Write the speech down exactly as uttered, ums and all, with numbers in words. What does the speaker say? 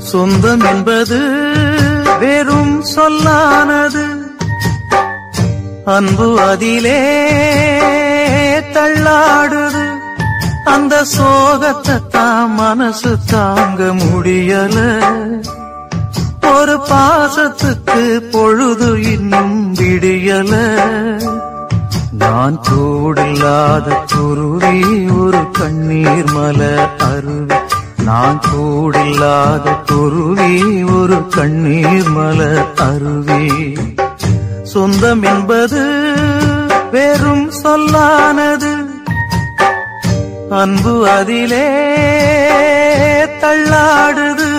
சொந்தம் என்பது வெறும் சொல்லானது, அன்பு அதிலே தள்ளாடுது. அந்த சோகத்தை தான் மனசு தாங்க முடியல. ஒரு பாசத்துக்கு பொழுது இன்னும் விடியல. நான் கூடில்லாத குருவி ஒரு கண்ணீர் மலர் அருவி. நான் கூடில்லாத குருவி ஒரு கண்ணீர் மலர் அருவி. சொந்தம் என்பது வெறும் சொல்லானது, அன்பு அதிலே தள்ளாடுது.